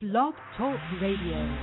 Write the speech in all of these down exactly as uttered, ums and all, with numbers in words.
Blog Talk Radio.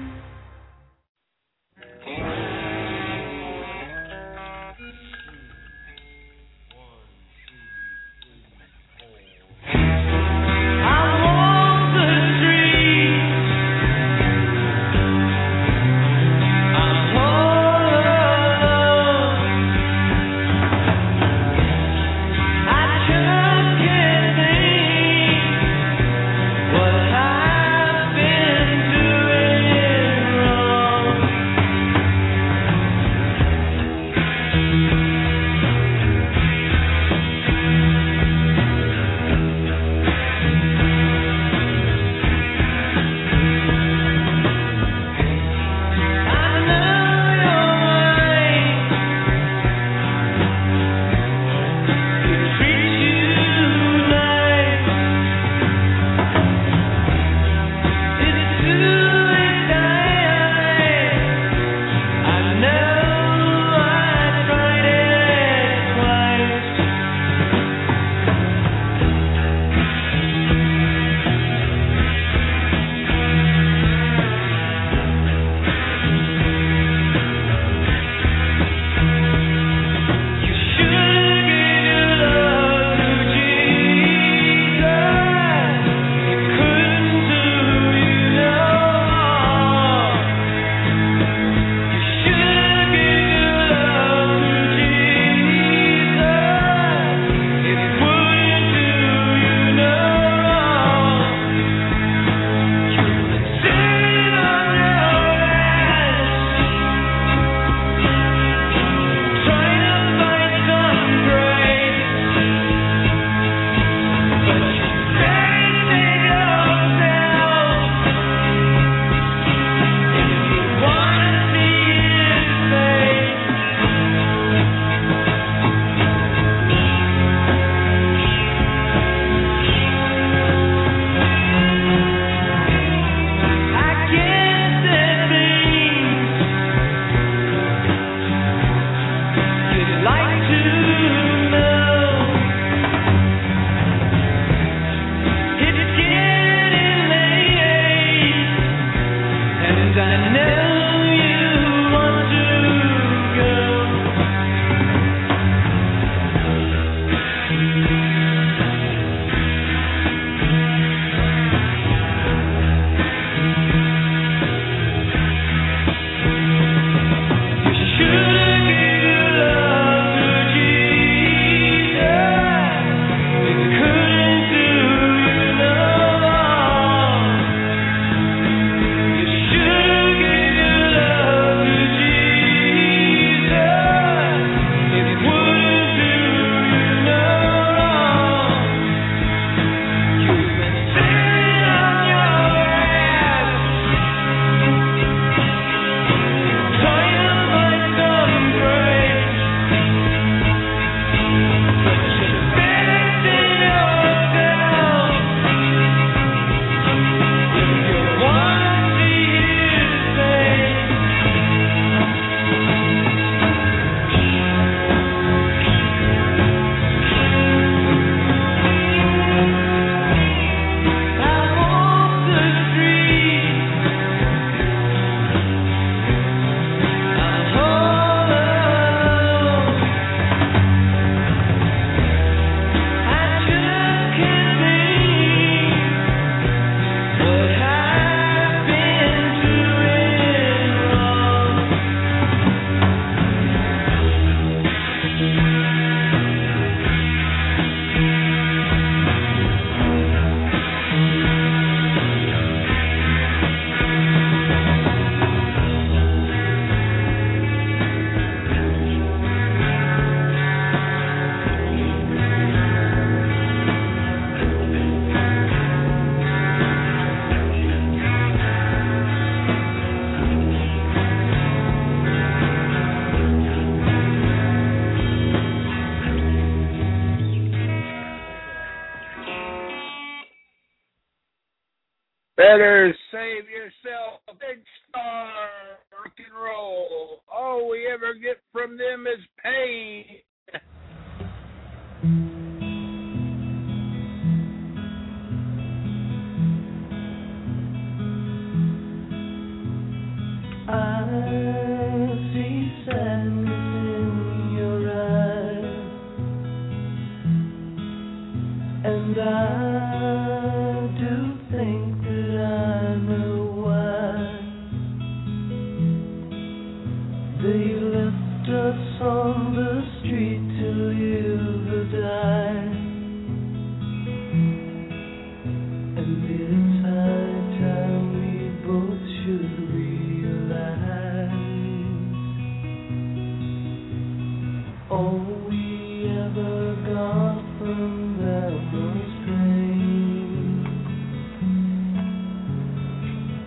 Better save yourself a big star, rock and roll. All we ever get from them is pain.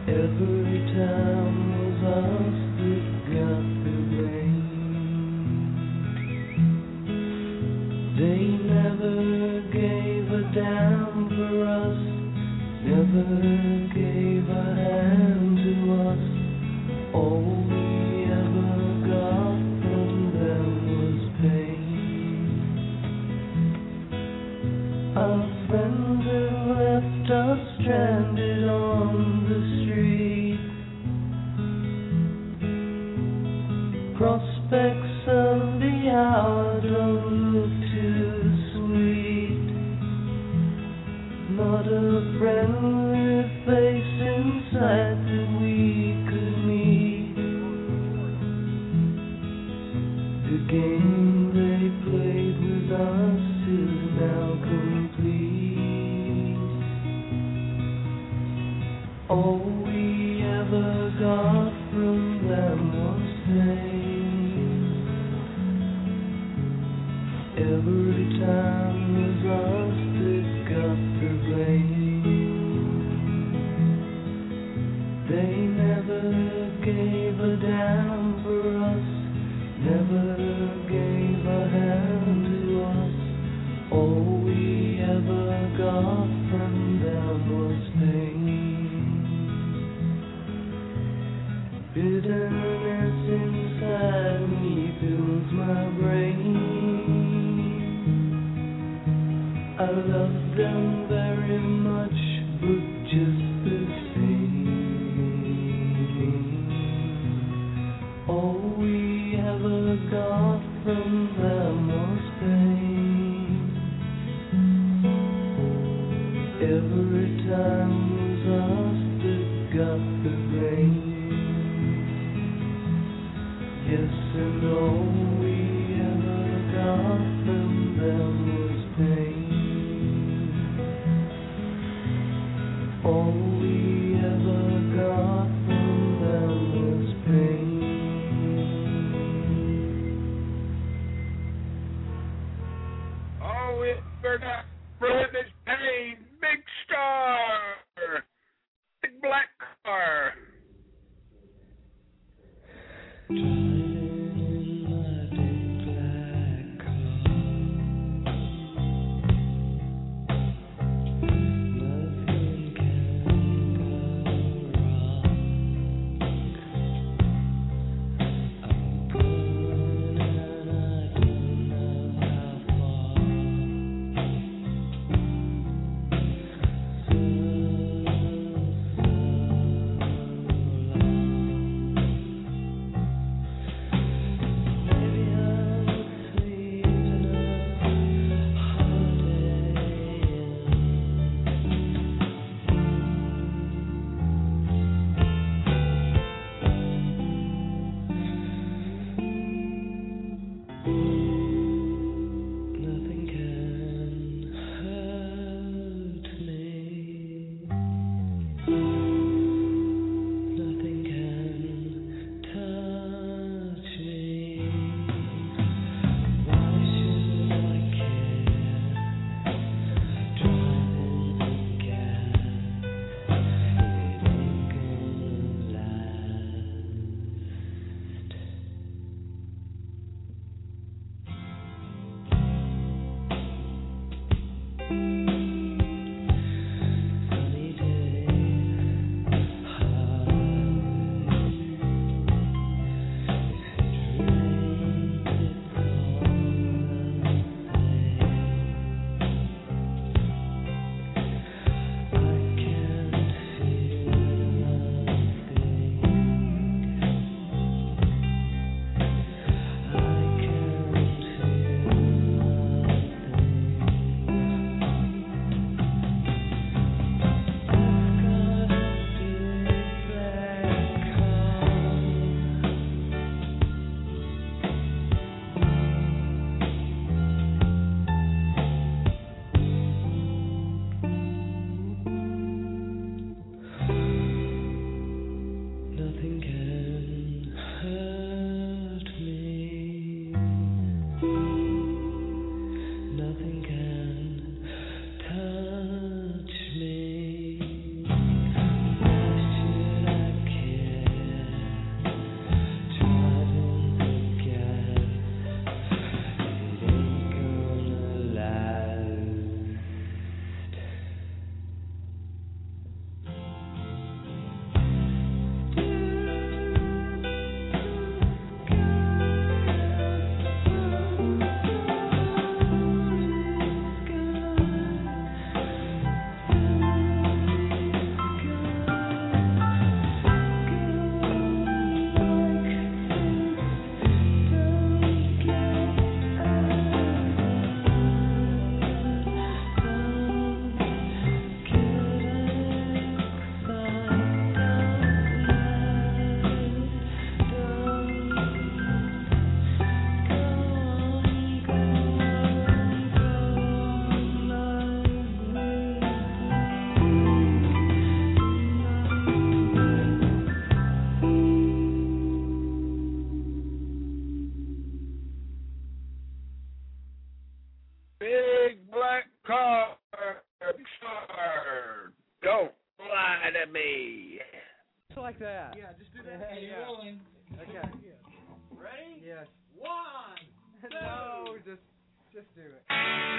Every time was us that got the blame. They never gave a damn for us, never gave a hand to us. All we ever got from them was pain. Our friends have left us stranded on the street. Prospects of the hour don't look too sweet. Not a friendly face in sight that we could meet. The game they played with us is now complete. All we ever got from them was pain. Every time was us that got the blame. They never gave a damn for us, never gave a hand to us. All we ever got from them was pain. Bitterness inside me fills my brain. I love them very much, but just the same. All we ever got from them was pain. Every time was us that got the blame. Yes, and all we ever got from them was pain. All we ever got from them was pain. All we ever got from them is pain. Big Star. Big black car. Hey. Just like that. Yeah, just do that. Yeah, Hey, yeah. rolling. Okay. Ready? Yes. One. No, just, just do it.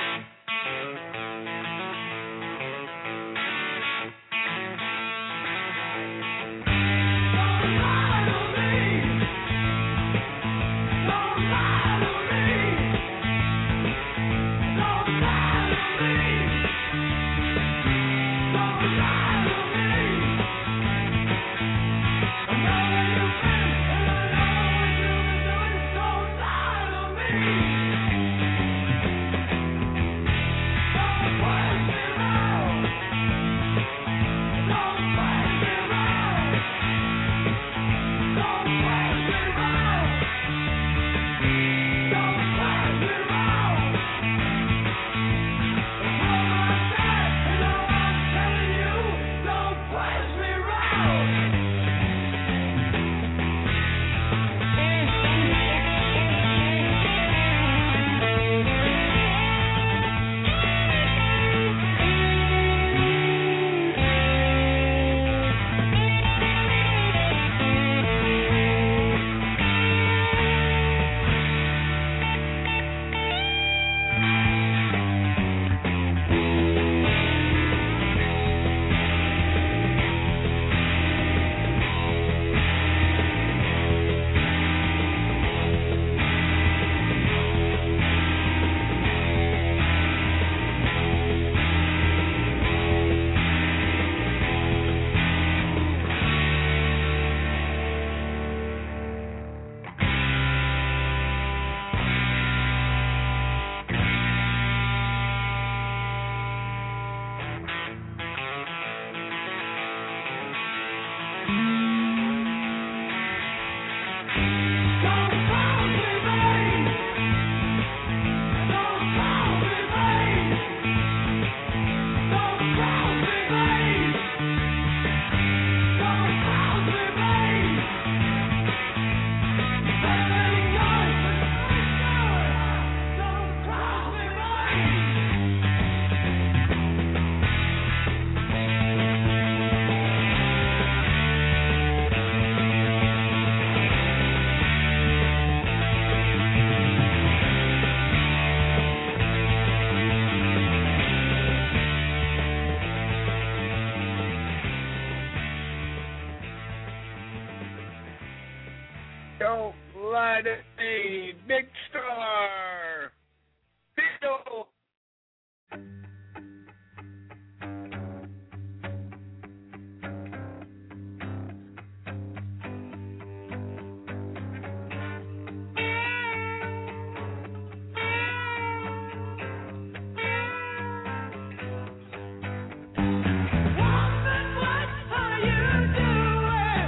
Don't lie to me, Big Star. Fiddle.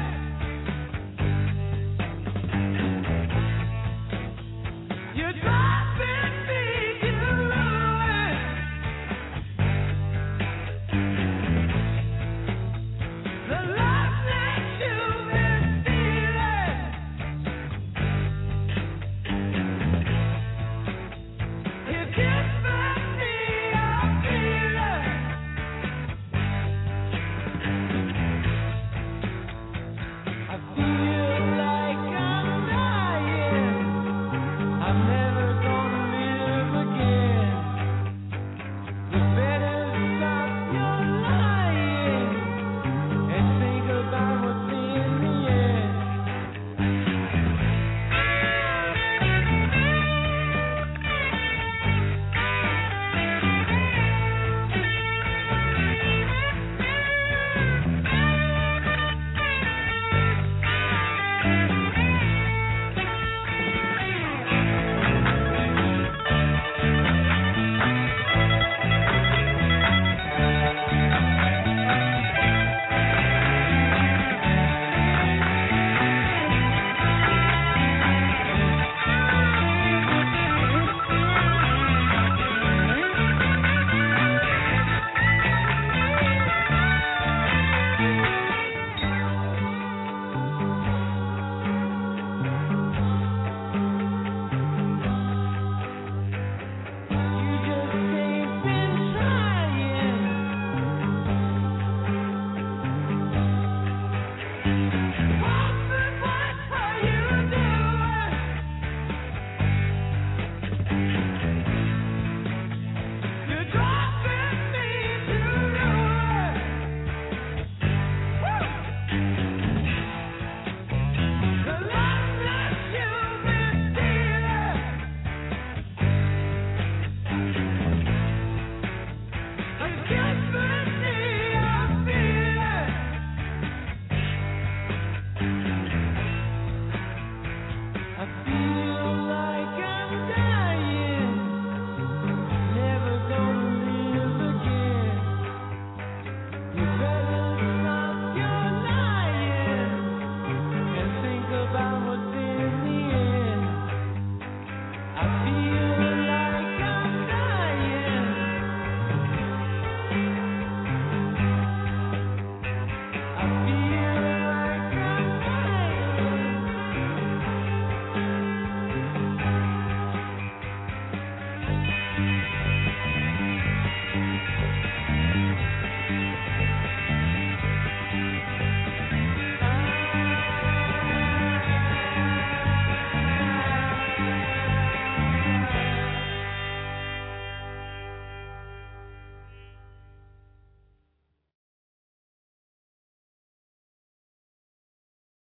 You drive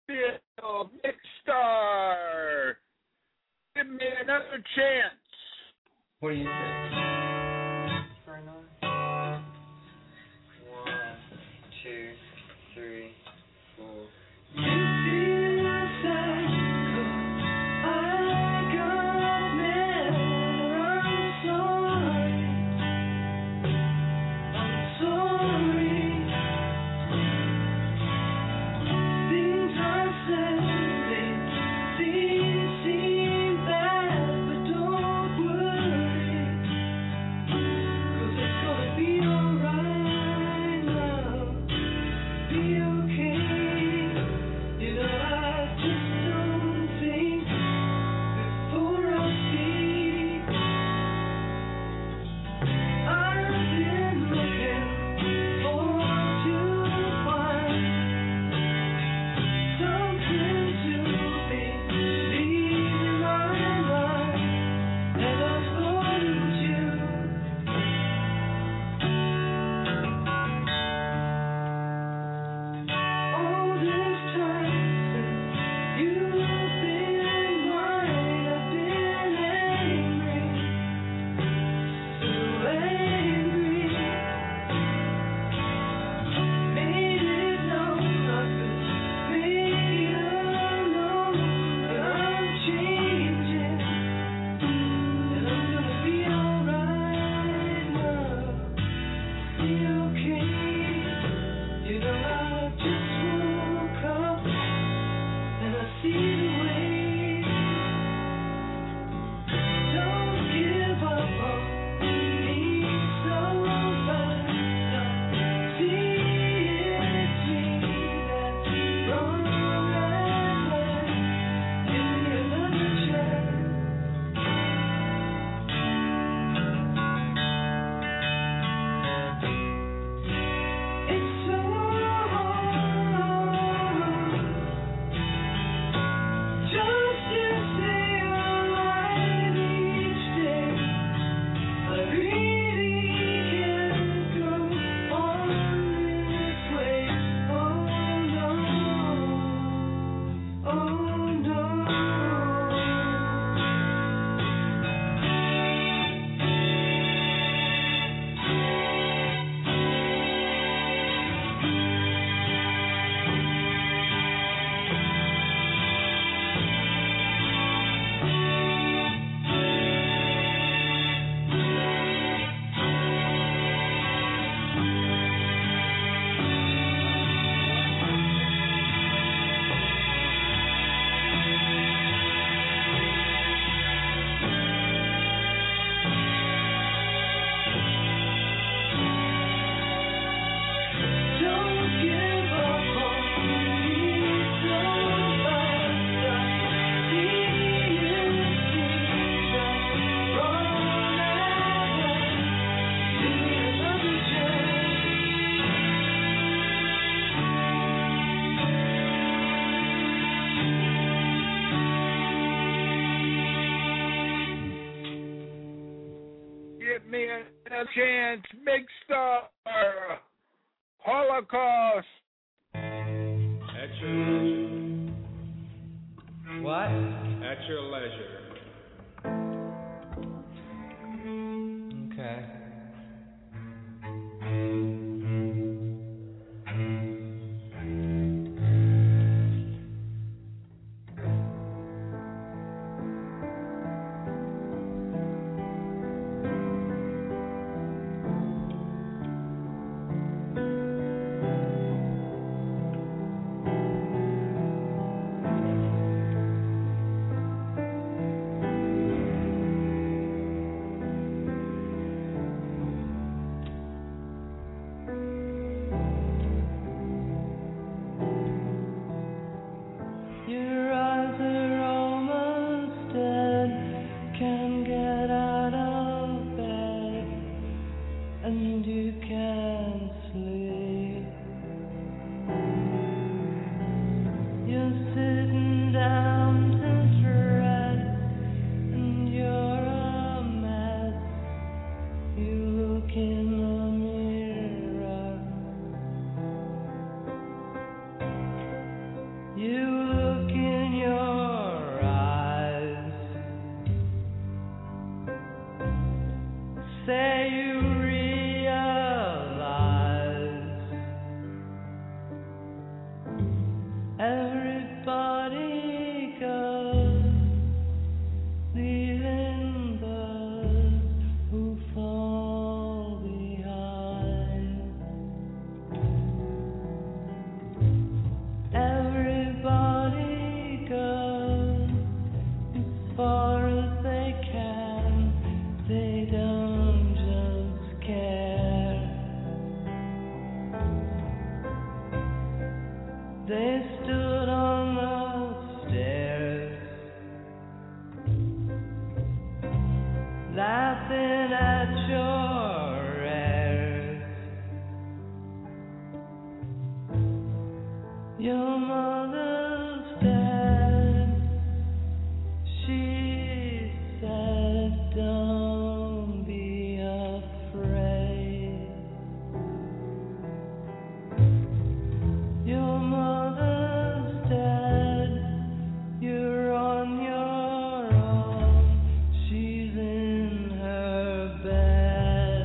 Still, Big Star. Give me another chance. What do you say? For another? One, two, three, four. You feel sad, 'cause I got mad. I'm sorry. I'm sorry. Things I said, they seem, seem bad, but don't worry, 'cause it's gonna be alright now. Be okay. You know I just don't think before I speak. I've been looking forward to find something to believe in my life, and I thought it was you. All this time since you've been mine, I've been angry, so angry. Made it known I could make it alone, but I'm changing, and I'm gonna be alright now. Be okay. You know I just woke up and I see the way. Don't give up on me so fast. I see it's me that's wrong at last. Give me another chance. It's so hard just to stay alive each day. I really can't go on this way. Oh no, oh no. Don't give up on me so fast. I see it's me that's wrong at last. Give me another Give me another chance. Big Star. Holocaust. At your leisure. What? At your leisure. Okay. Your eyes are almost dead, can't get out of bed, and you can't sleep. You're sitting down to rest, and you're a mess. You look in the mirror. You Everybody goes, leaving those who fall behind. Everybody goes as far as they can. They don't just care. They stood on the stairs, laughing at your airs. Your mother's dead. She said, don't be afraid. Your mother's dead. You're on your own. She's in her bed.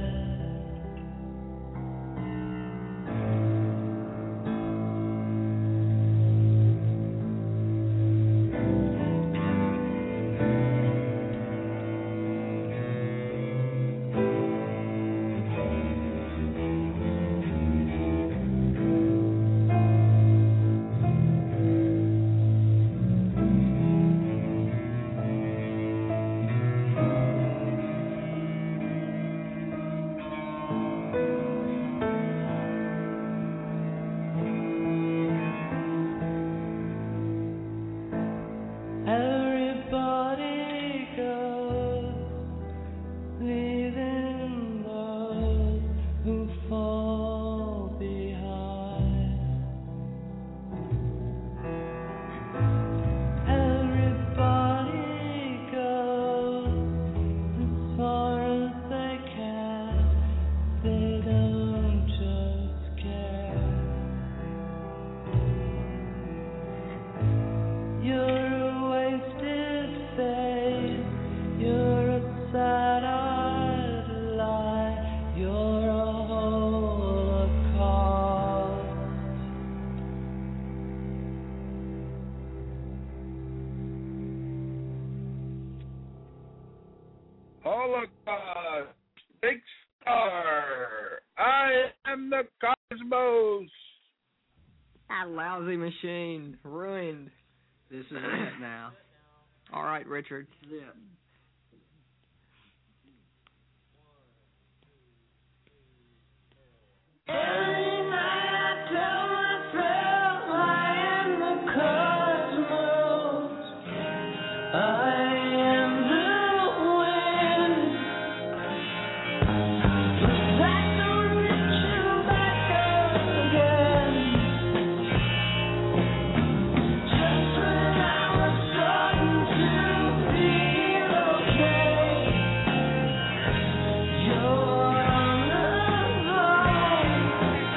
Everybody goes, leaving those who fall behind. Everybody goes as far as they can. They don't just care. You're a wasted face. You're a sad-eyed lie. You're a holocaust. Holocaust, Big Star. I am the cosmos. That lousy machine. Ruined. This is it now. All right, Richard. This is it. Every night I tell myself I am the cosmos. I am the wind. But that don't reach you back again. Just when I was starting to feel okay, you're on the line.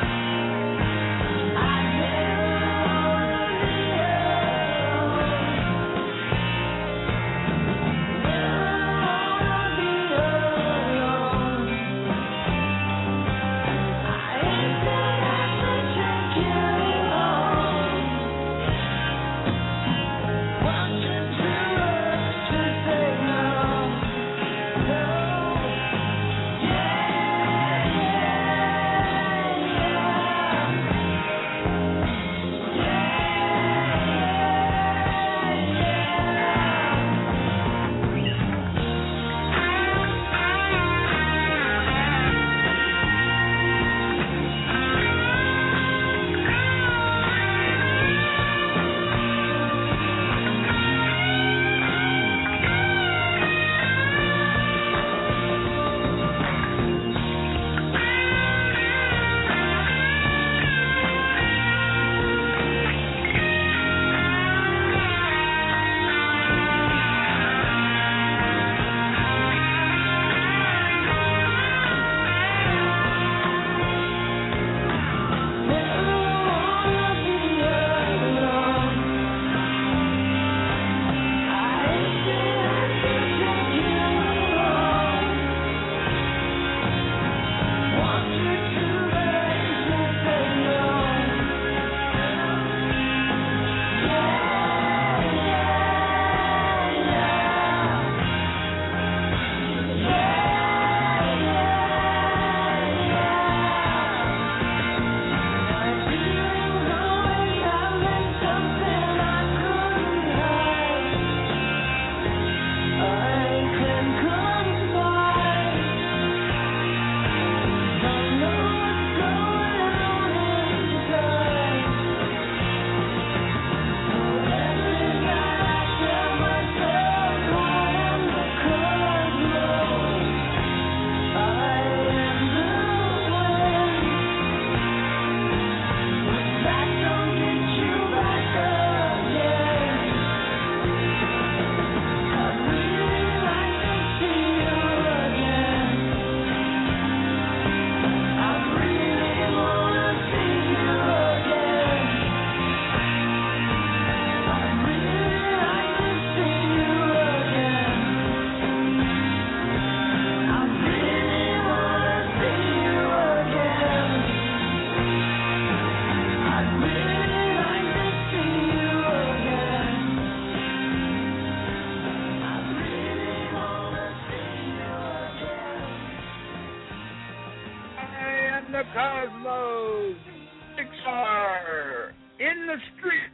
Cosmos, Big Star, in the street.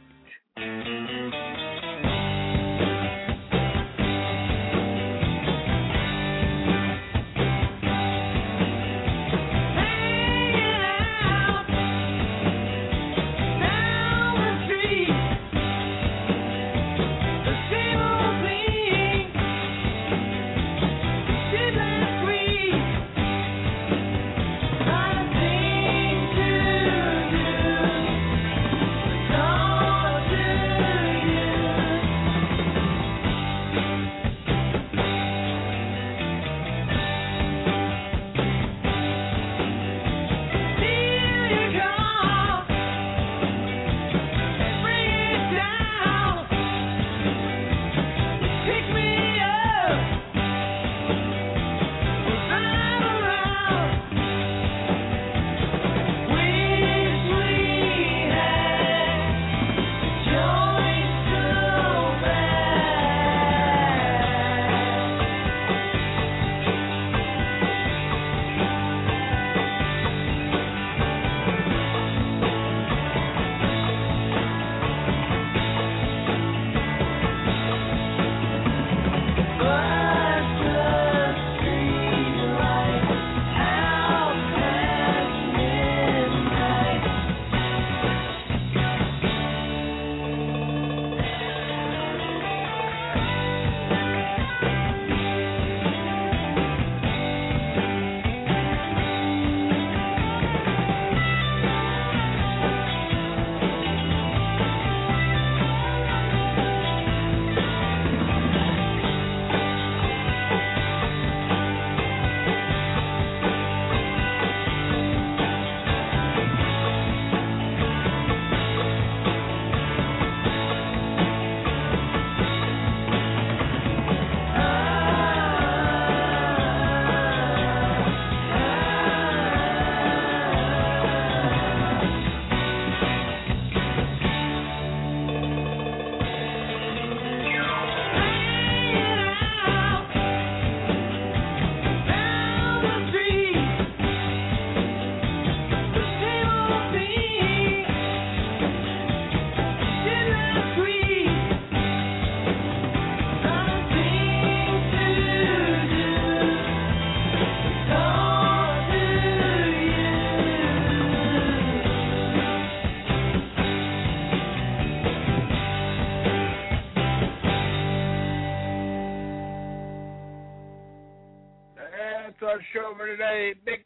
That's our show for today. Big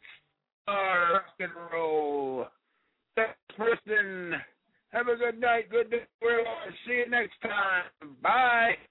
Star Rock and Roll. Thanks for listening. Have a good night. Good day. See you next time. Bye.